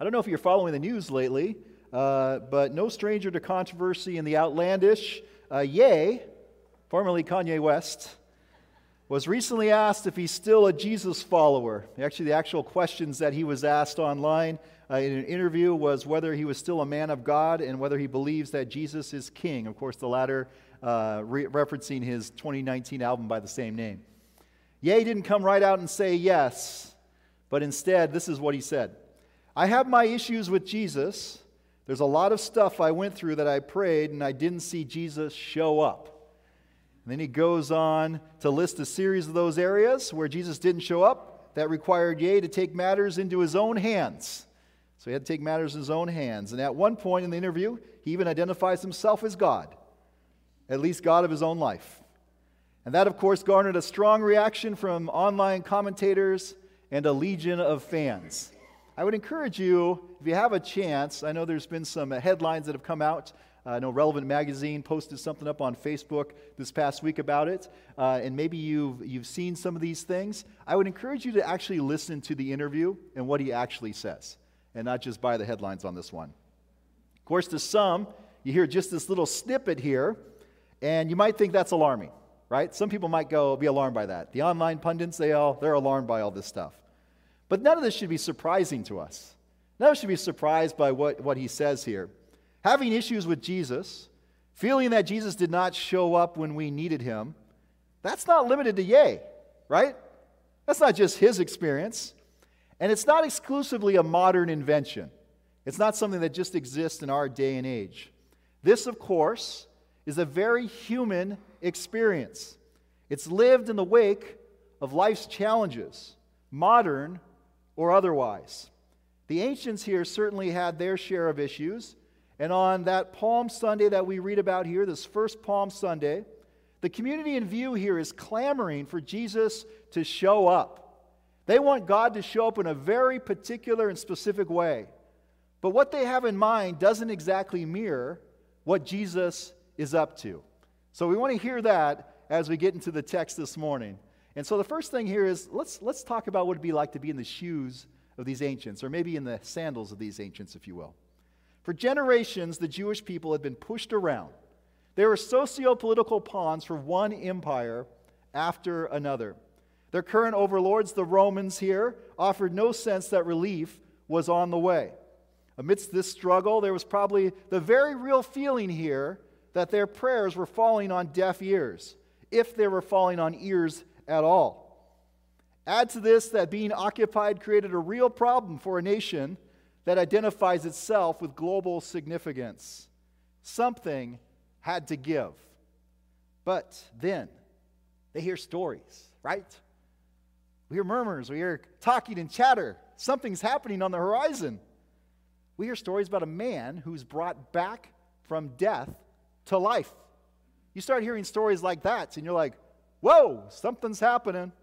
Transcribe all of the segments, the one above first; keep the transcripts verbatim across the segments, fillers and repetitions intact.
I don't know if you're following the news lately, uh, but no stranger to controversy in the outlandish, uh, Ye, formerly Kanye West, was recently asked if he's still a Jesus follower. Actually, the actual questions that he was asked online uh, in an interview was whether he was still a man of God and whether he believes that Jesus is king. Of course, the latter uh, re- referencing his twenty nineteen album by the same name. Ye didn't come right out and say yes, but instead, this is what he said. I have my issues with Jesus. There's a lot of stuff I went through that I prayed and I didn't see Jesus show up. And then he goes on to list a series of those areas where Jesus didn't show up that required Ye to take matters into his own hands. So he had to take matters in his own hands. And at one point in the interview, he even identifies himself as God, at least God of his own life. And that, of course, garnered a strong reaction from online commentators and a legion of fans. I would encourage you, if you have a chance, I know there's been some headlines that have come out. Uh, I know Relevant Magazine posted something up on Facebook this past week about it, uh, and maybe you've, you've seen some of these things. I would encourage you to actually listen to the interview and what he actually says, and not just buy the headlines on this one. Of course, to some, you hear just this little snippet here, and you might think that's alarming, right? Some people might go be alarmed by that. The online pundits, they all, they're alarmed by all this stuff. But none of this should be surprising to us. None of us should be surprised by what, what he says here. Having issues with Jesus, feeling that Jesus did not show up when we needed him, that's not limited to Ye, right? That's not just his experience. And it's not exclusively a modern invention. It's not something that just exists in our day and age. This, of course, is a very human experience. It's lived in the wake of life's challenges, modern or otherwise. The ancients here certainly had their share of issues, and on that Palm Sunday that we read about here, this first Palm Sunday, the community in view here is clamoring for Jesus to show up. They want God to show up in a very particular and specific way. But what they have in mind doesn't exactly mirror what Jesus is up to. So we want to hear that as we get into the text this morning. And so the first thing here is, let's, let's talk about what it would be like to be in the shoes of these ancients, or maybe in the sandals of these ancients, if you will. For generations, the Jewish people had been pushed around. They were socio-political pawns for one empire after another. Their current overlords, the Romans here, offered no sense that relief was on the way. Amidst this struggle, there was probably the very real feeling here that their prayers were falling on deaf ears, if they were falling on ears at all. Add to this that being occupied created a real problem for a nation that identifies itself with global significance. Something had to give. But then they hear stories, right? We hear murmurs, we hear talking and chatter. Something's happening on the horizon. We hear stories about a man who's brought back from death to life. You start hearing stories like that, and you're like, whoa, something's happening.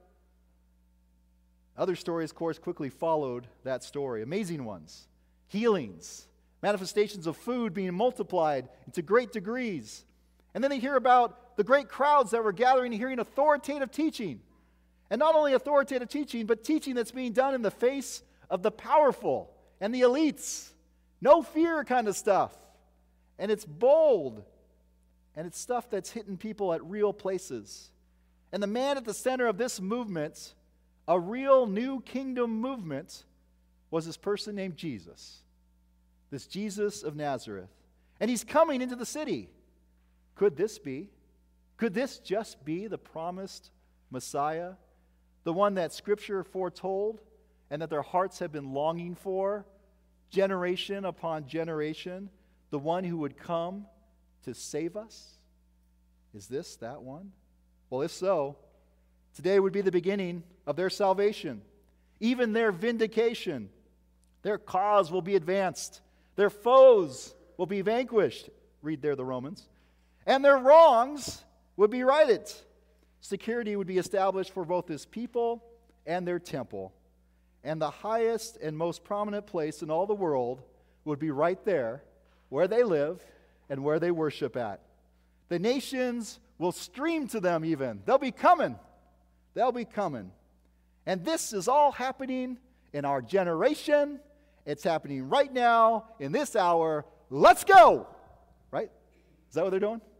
Other stories, of course, quickly followed that story. Amazing ones. Healings. Manifestations of food being multiplied into great degrees. And then they hear about the great crowds that were gathering and hearing authoritative teaching. And not only authoritative teaching, but teaching that's being done in the face of the powerful and the elites. No fear kind of stuff. And it's bold. And it's stuff that's hitting people at real places. And the man at the center of this movement, a real new kingdom movement, was this person named Jesus. This Jesus of Nazareth. And he's coming into the city. Could this be? Could this just be the promised Messiah? The one that Scripture foretold and that their hearts have been longing for, generation upon generation? The one who would come to save us? Is this that one? Well, if so, today would be the beginning of their salvation, even their vindication. Their cause will be advanced. Their foes will be vanquished. Read there the Romans. And their wrongs would be righted. Security would be established for both his people and their temple. And the highest and most prominent place in all the world would be right there where they live and where they worship at. The nations will stream to them even. They'll be coming. They'll be coming. And this is all happening in our generation It's happening right now, in this hour. Let's go! Right? Is that what they're doing?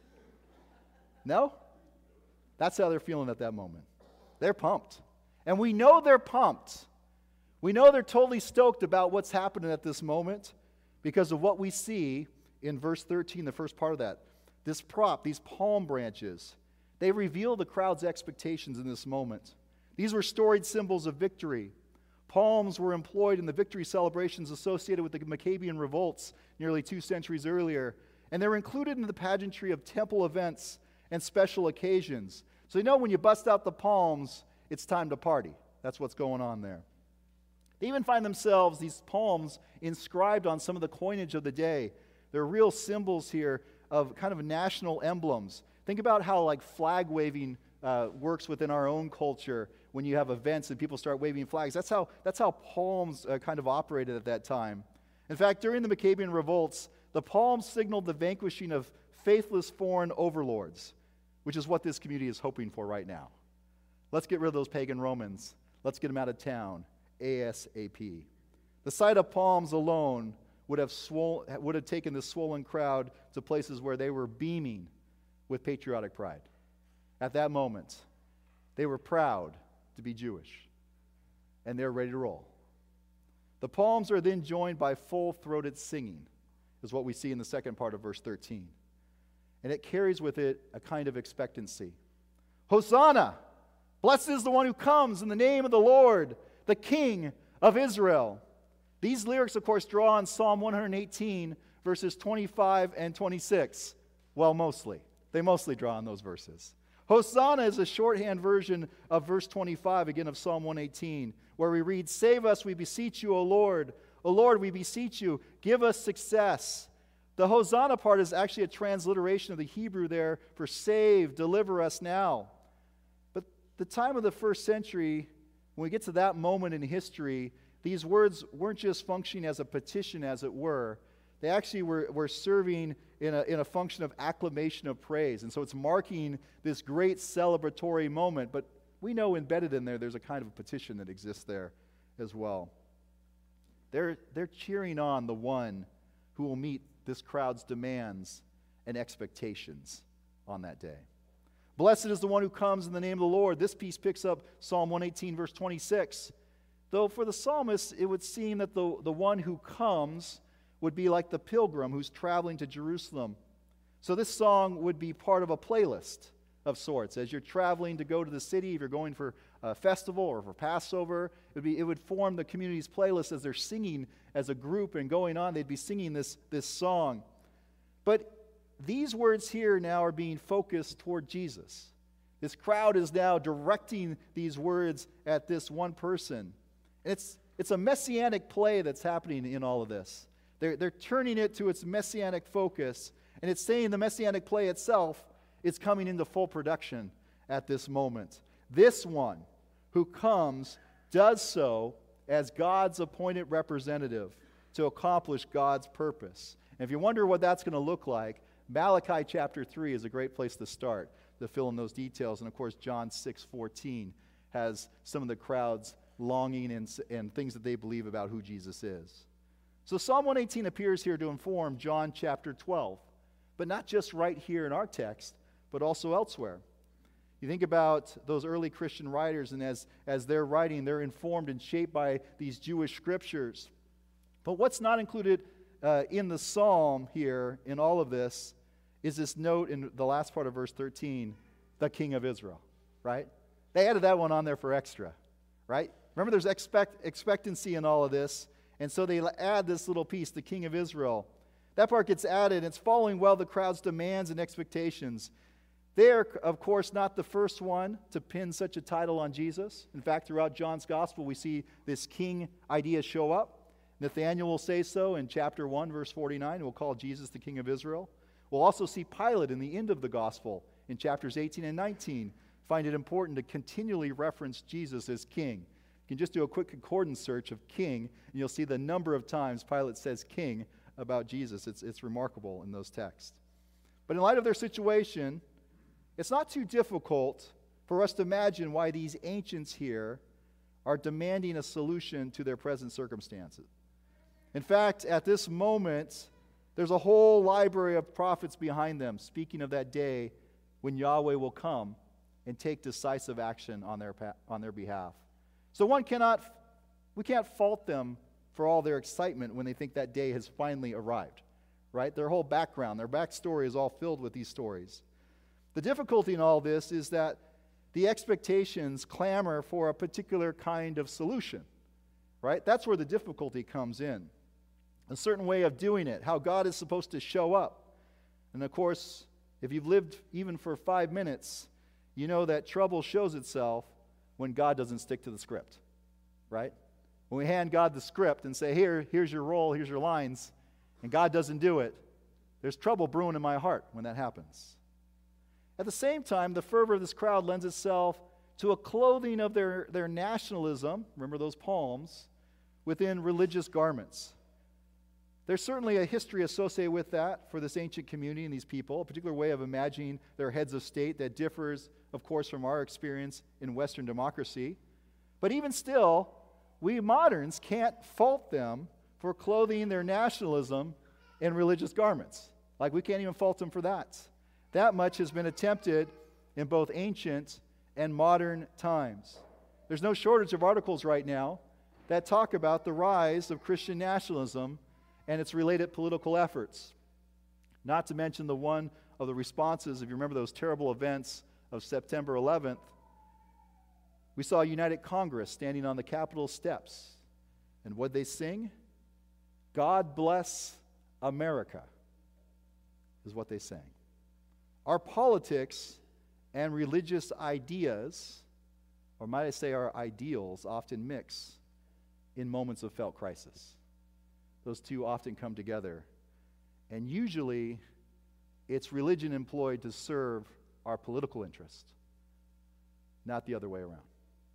No? That's how they're feeling at that moment. They're pumped. And we know they're pumped. We know they're totally stoked about what's happening at this moment because of what we see in verse thirteen, the first part of that. This prop, these palm branches, they reveal the crowd's expectations in this moment. These were storied symbols of victory. Palms were employed in the victory celebrations associated with the Maccabean revolts nearly two centuries earlier, and they're included in the pageantry of temple events and special occasions. So you know when you bust out the palms, it's time to party. That's what's going on there. They even find themselves, these palms, inscribed on some of the coinage of the day. They're real symbols here of kind of national emblems. Think about how like flag waving uh, works within our own culture when you have events and people start waving flags. That's how, that's how palms uh, kind of operated at that time. In fact, during the Maccabean revolts, the palms signaled the vanquishing of faithless foreign overlords, which is what this community is hoping for right now. Let's get rid of those pagan Romans. Let's get them out of town ASAP. The sight of palms alone would have, swol- would have taken this swollen crowd to places where they were beaming with patriotic pride. At that moment, they were proud to be Jewish, and they're ready to roll. The palms are then joined by full-throated singing, is what we see in the second part of verse thirteen. And it carries with it a kind of expectancy. Hosanna! Blessed is the one who comes in the name of the Lord, the King of Israel. These lyrics, of course, draw on Psalm one eighteen, verses twenty-five and twenty-six. Well, mostly. They mostly draw on those verses. Hosanna is a shorthand version of verse twenty-five, again, of Psalm one eighteen, where we read, "Save us, we beseech you, O Lord. O Lord, we beseech you, give us success." The Hosanna part is actually a transliteration of the Hebrew there for save, deliver us now. But the time of the first century, when we get to that moment in history, these words weren't just functioning as a petition, as it were. They actually were, were serving in a, in a function of acclamation of praise. And so it's marking this great celebratory moment. But we know embedded in there, there's a kind of a petition that exists there as well. They're, they're cheering on the one who will meet this crowd's demands and expectations on that day. Blessed is the one who comes in the name of the Lord. This piece picks up Psalm one eighteen, verse twenty-six. Though for the psalmist, it would seem that the, the one who comes would be like the pilgrim who's traveling to Jerusalem. So this song would be part of a playlist of sorts. As you're traveling to go to the city, if you're going for a festival or for Passover, it would, be, it would form the community's playlist as they're singing as a group and going on. They'd be singing this, this song. But these words here now are being focused toward Jesus. This crowd is now directing these words at this one person. And it's, it's a messianic play that's happening in all of this. They're, they're turning it to its messianic focus, and it's saying the messianic play itself is coming into full production at this moment. This one who comes does so as God's appointed representative to accomplish God's purpose. And if you wonder what that's going to look like, Malachi chapter three is a great place to start to fill in those details. And of course, John six fourteen has some of the crowd's longing and, and things that they believe about who Jesus is. So Psalm one eighteen appears here to inform John chapter twelve, but not just right here in our text, but also elsewhere. You think about those early Christian writers, and as, as they're writing, they're informed and shaped by these Jewish scriptures. But what's not included uh, in the psalm here, in all of this, is this note in the last part of verse thirteen, the King of Israel, right? They added that one on there for extra, right? Remember, there's expect, expectancy in all of this, and so they add this little piece, the King of Israel. That part gets added, and it's following well the crowd's demands and expectations. They are, of course, not the first one to pin such a title on Jesus. In fact, throughout John's gospel, we see this king idea show up. Nathanael will say so in chapter one, verse forty-nine. We'll call Jesus the King of Israel. We'll also see Pilate in the end of the gospel in chapters eighteen and nineteen find it important to continually reference Jesus as king. You can just do a quick concordance search of king, and you'll see the number of times Pilate says king about Jesus. It's, it's remarkable in those texts. But in light of their situation, it's not too difficult for us to imagine why these ancients here are demanding a solution to their present circumstances. In fact, at this moment, there's a whole library of prophets behind them speaking of that day when Yahweh will come and take decisive action on their, on their behalf. So one cannot, we can't fault them for all their excitement when they think that day has finally arrived, right? Their whole background, their backstory is all filled with these stories. The difficulty in all this is that the expectations clamor for a particular kind of solution, right? That's where the difficulty comes in. A certain way of doing it, how God is supposed to show up. And of course, if you've lived even for five minutes, you know that trouble shows itself when God doesn't stick to the script, right? When we hand God the script and say, here, here's your role, here's your lines, and God doesn't do it, there's trouble brewing in my heart when that happens. At the same time, the fervor of this crowd lends itself to a clothing of their, their nationalism, remember those palms, within religious garments. There's certainly a history associated with that for this ancient community and these people, a particular way of imagining their heads of state that differs, of course, from our experience in Western democracy. But even still, we moderns can't fault them for clothing their nationalism in religious garments. Like, we can't even fault them for that. That much has been attempted in both ancient and modern times. There's no shortage of articles right now that talk about the rise of Christian nationalism and its related political efforts. Not to mention the one of the responses, if you remember those terrible events of September eleventh, we saw a united Congress standing on the Capitol steps. And what'd they sing? God bless America, is what they sang. Our politics and religious ideas, or might I say our ideals, often mix in moments of felt crisis. Those two often come together. And usually, it's religion employed to serve our political interest, not the other way around.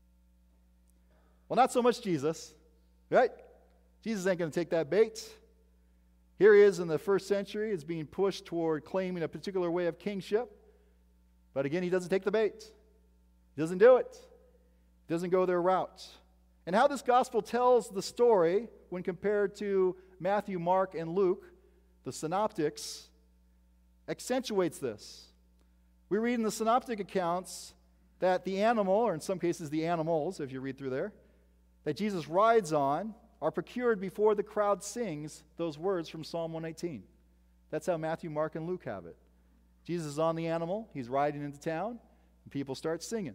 Well, not so much Jesus, right? Jesus ain't going to take that bait. Here he is in the first century, is being pushed toward claiming a particular way of kingship. But again, he doesn't take the bait. He doesn't do it. He doesn't go their route. And how this gospel tells the story when compared to Matthew, Mark, and Luke, the synoptics, accentuates this. We read in the synoptic accounts that the animal, or in some cases the animals, if you read through there, that Jesus rides on are procured before the crowd sings those words from Psalm one eighteen. That's how Matthew, Mark, and Luke have it. Jesus is on the animal, he's riding into town, and people start singing.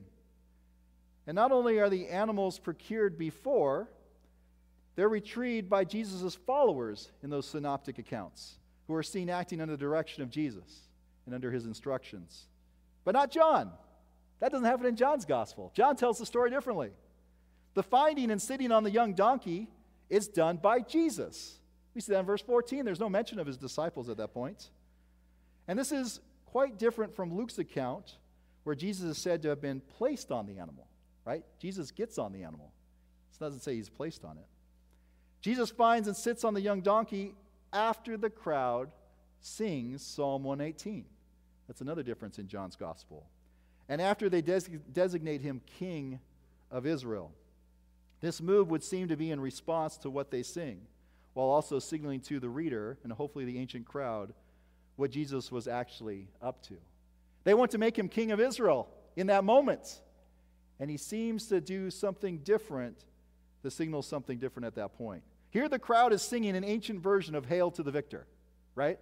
And not only are the animals procured before, they're retrieved by Jesus' followers in those synoptic accounts, who are seen acting under the direction of Jesus and under his instructions. But not John. That doesn't happen in John's gospel. John tells the story differently. The finding and sitting on the young donkey is done by Jesus. We see that in verse fourteen. There's no mention of his disciples at that point. And this is quite different from Luke's account, where Jesus is said to have been placed on the animal, right? Jesus gets on the animal. It doesn't say he's placed on it. Jesus finds and sits on the young donkey after the crowd sings Psalm one eighteen. That's another difference in John's gospel. And after they des- designate him King of Israel. This move would seem to be in response to what they sing, while also signaling to the reader, and hopefully the ancient crowd, what Jesus was actually up to. They want to make him King of Israel in that moment. And he seems to do something different to signal something different at that point. Here the crowd is singing an ancient version of Hail to the Victor, right?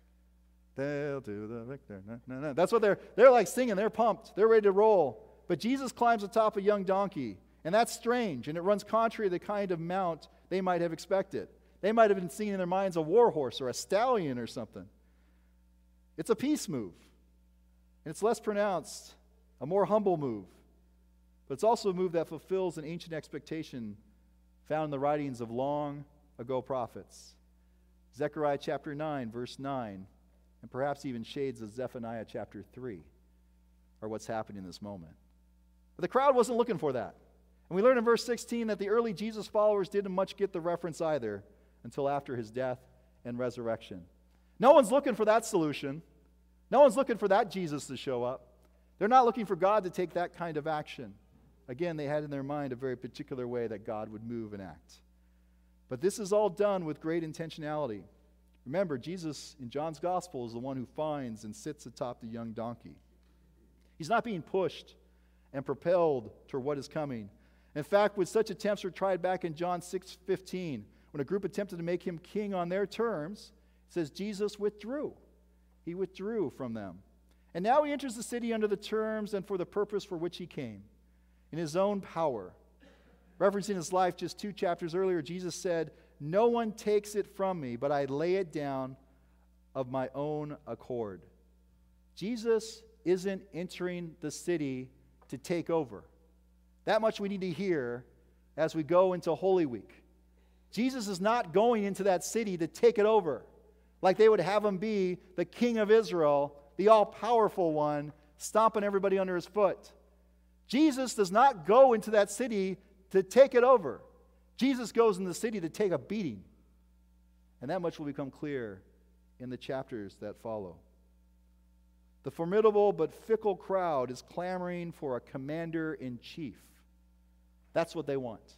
Hail to the Victor. No, no, no. That's what they're, they're like singing. They're pumped. They're ready to roll. But Jesus climbs atop a young donkey. And that's strange, and it runs contrary to the kind of mount they might have expected. They might have been seeing in their minds a war horse or a stallion or something. It's a peace move, and it's less pronounced, a more humble move. But it's also a move that fulfills an ancient expectation found in the writings of long ago prophets. Zechariah chapter nine, verse nine, and perhaps even shades of Zephaniah chapter three are what's happening in this moment. But the crowd wasn't looking for that. And we learn in verse sixteen that the early Jesus followers didn't much get the reference either until after his death and resurrection. No one's looking for that solution. No one's looking for that Jesus to show up. They're not looking for God to take that kind of action. Again, they had in their mind a very particular way that God would move and act. But this is all done with great intentionality. Remember, Jesus in John's gospel is the one who finds and sits atop the young donkey. He's not being pushed and propelled toward what is coming. In fact, when such attempts were tried back in John six fifteen, when a group attempted to make him king on their terms, it says Jesus withdrew. He withdrew from them. And now he enters the city under the terms and for the purpose for which he came, in his own power. Referencing his life just two chapters earlier, Jesus said, "No one takes it from me, but I lay it down of my own accord." Jesus isn't entering the city to take over. That much we need to hear as we go into Holy Week. Jesus is not going into that city to take it over, like they would have him be the king of Israel, the all-powerful one, stomping everybody under his foot. Jesus does not go into that city to take it over. Jesus goes in the city to take a beating. And that much will become clear in the chapters that follow. The formidable but fickle crowd is clamoring for a commander-in-chief. That's what they want.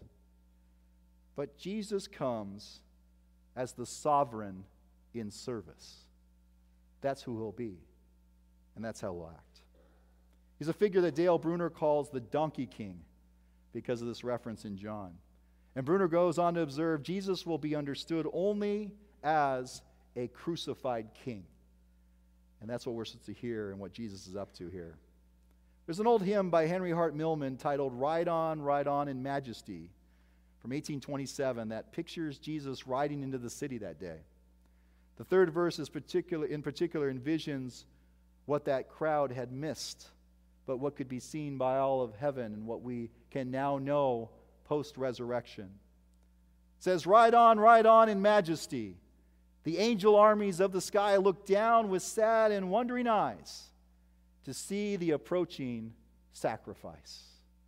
But Jesus comes as the sovereign in service. That's who he'll be. And that's how he'll act. He's a figure that Dale Bruner calls the Donkey King because of this reference in John. And Bruner goes on to observe Jesus will be understood only as a crucified king. And that's what we're supposed to hear and what Jesus is up to here. There's an old hymn by Henry Hart Millman titled "Ride On, Ride On in Majesty" from eighteen twenty-seven that pictures Jesus riding into the city that day. The third verse is particular, in particular envisions what that crowd had missed, but what could be seen by all of heaven and what we can now know post-resurrection. It says, "Ride on, ride on in majesty. The angel armies of the sky look down with sad and wondering eyes to see the approaching sacrifice."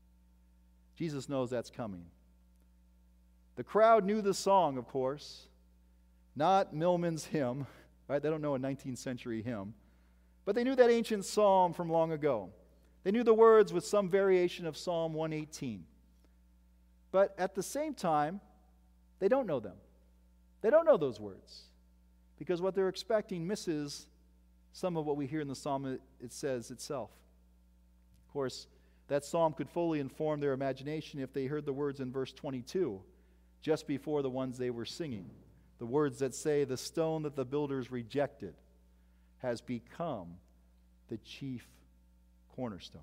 Jesus knows that's coming. The crowd knew the song, of course, not Millman's hymn, right? They don't know a nineteenth century hymn, but they knew that ancient psalm from long ago. They knew the words with some variation of Psalm one eighteen. But at the same time, they don't know them. They don't know those words because what they're expecting misses some of what we hear in the psalm it says itself. Of course, that psalm could fully inform their imagination if they heard the words in verse twenty-two, just before the ones they were singing. The words that say, "The stone that the builders rejected has become the chief cornerstone."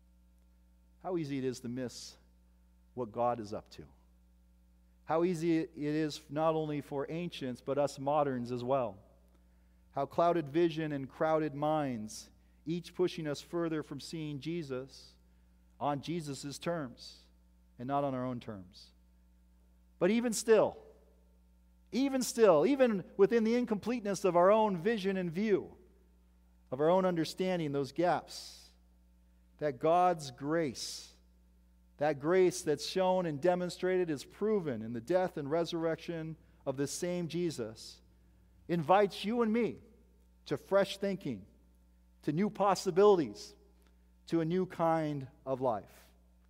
How easy it is to miss what God is up to. How easy it is not only for ancients, but us moderns as well. How clouded vision and crowded minds, each pushing us further from seeing Jesus on Jesus' terms and not on our own terms. But even still, even still, even within the incompleteness of our own vision and view, of our own understanding, those gaps, that God's grace, that grace that's shown and demonstrated is proven in the death and resurrection of the same Jesus, invites you and me to fresh thinking, to new possibilities, to a new kind of life.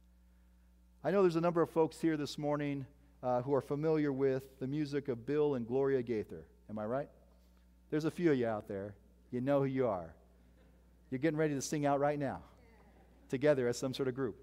I know there's a number of folks here this morning uh, who are familiar with the music of Bill and Gloria Gaither. Am I right? There's a few of you out there. You know who you are. You're getting ready to sing out right now, together as some sort of group.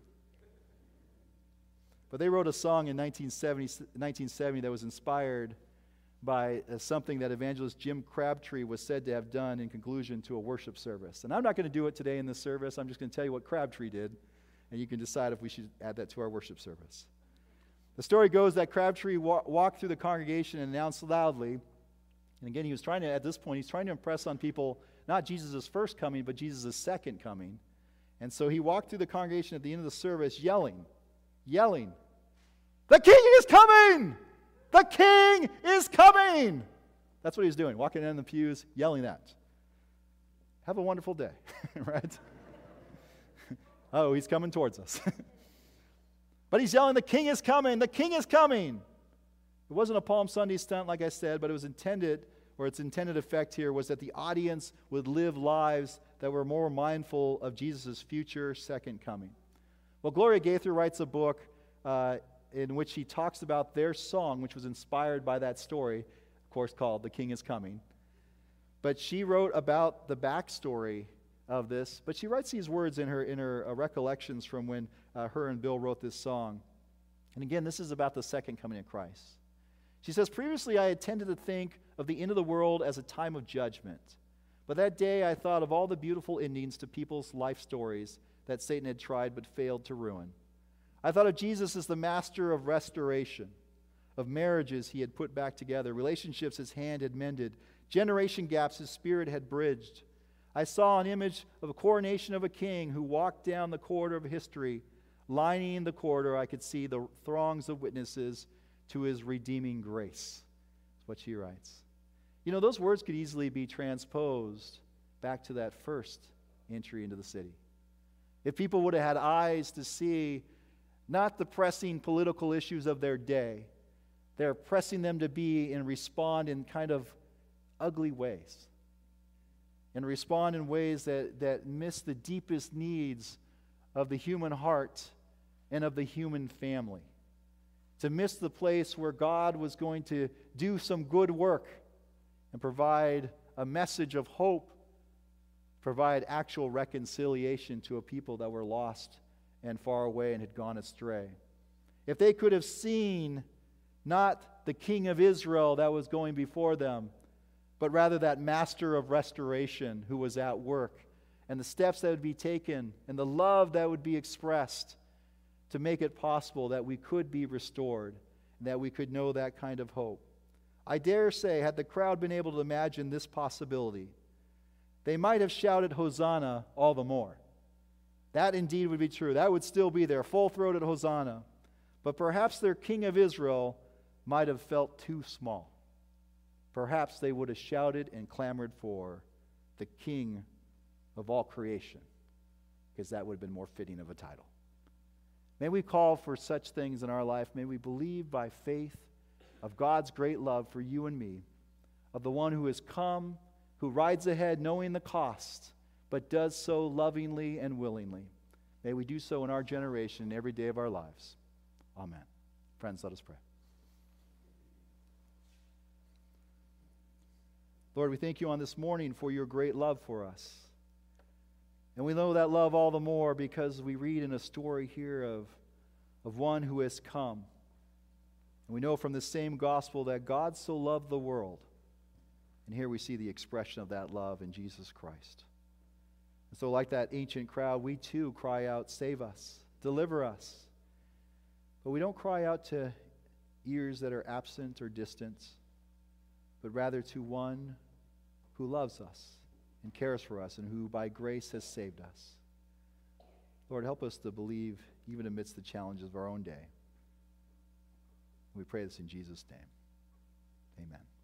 But they wrote a song in nineteen seventy that was inspired by uh, something that evangelist Jim Crabtree was said to have done in conclusion to a worship service. And I'm not going to do it today in this service. I'm just going to tell you what Crabtree did, and you can decide if we should add that to our worship service. The story goes that Crabtree wa- walked through the congregation and announced loudly, and again, he was trying to, at this point, he's trying to impress on people not Jesus' first coming, but Jesus' second coming. And so he walked through the congregation at the end of the service yelling, yelling, "The King is coming! The King is coming!" That's what he was doing, walking in the pews, yelling that. Have a wonderful day, right? Oh, he's coming towards us. But he's yelling, "The King is coming! The King is coming!" It wasn't a Palm Sunday stunt, like I said, but it was intended, or its intended effect here was that the audience would live lives that were more mindful of Jesus' future second coming. Well, Gloria Gaither writes a book uh, in which he talks about their song, which was inspired by that story, of course, called The King is Coming. But she wrote about the backstory of this, but she writes these words in her, in her uh, recollections from when uh, her and Bill wrote this song. And again, this is about the second coming of Christ. She says, "Previously I had tended to think of the end of the world as a time of judgment. But that day I thought of all the beautiful endings to people's life stories that Satan had tried but failed to ruin. I thought of Jesus as the master of restoration, of marriages he had put back together, relationships his hand had mended, generation gaps his spirit had bridged. I saw an image of a coronation of a king who walked down the corridor of history. Lining the corridor, I could see the throngs of witnesses to his redeeming grace." That's what she writes. You know, those words could easily be transposed back to that first entry into the city. If people would have had eyes to see not the pressing political issues of their day, they're pressing them to be and respond in kind of ugly ways, and respond in ways that, that miss the deepest needs of the human heart and of the human family. To miss the place where God was going to do some good work and provide a message of hope, provide actual reconciliation to a people that were lost and far away and had gone astray. If they could have seen not the King of Israel that was going before them, but rather that master of restoration who was at work, and the steps that would be taken, and the love that would be expressed to make it possible that we could be restored, and that we could know that kind of hope. I dare say, had the crowd been able to imagine this possibility, they might have shouted Hosanna all the more. That indeed would be true. That would still be there, full-throated Hosanna. But perhaps their King of Israel might have felt too small. Perhaps they would have shouted and clamored for the King of all creation, because that would have been more fitting of a title. May we call for such things in our life. May we believe by faith of God's great love for you and me, of the one who has come, who rides ahead knowing the cost, but does so lovingly and willingly. May we do so in our generation, every day of our lives. Amen. Friends, let us pray. Lord, we thank you on this morning for your great love for us. And we know that love all the more because we read in a story here of, of one who has come. And we know from the same gospel that God so loved the world. And here we see the expression of that love in Jesus Christ. And so like that ancient crowd, we too cry out, "Save us, deliver us." But we don't cry out to ears that are absent or distant, but rather to one who loves us and cares for us, and who by grace has saved us. Lord, help us to believe even amidst the challenges of our own day. We pray this in Jesus' name. Amen.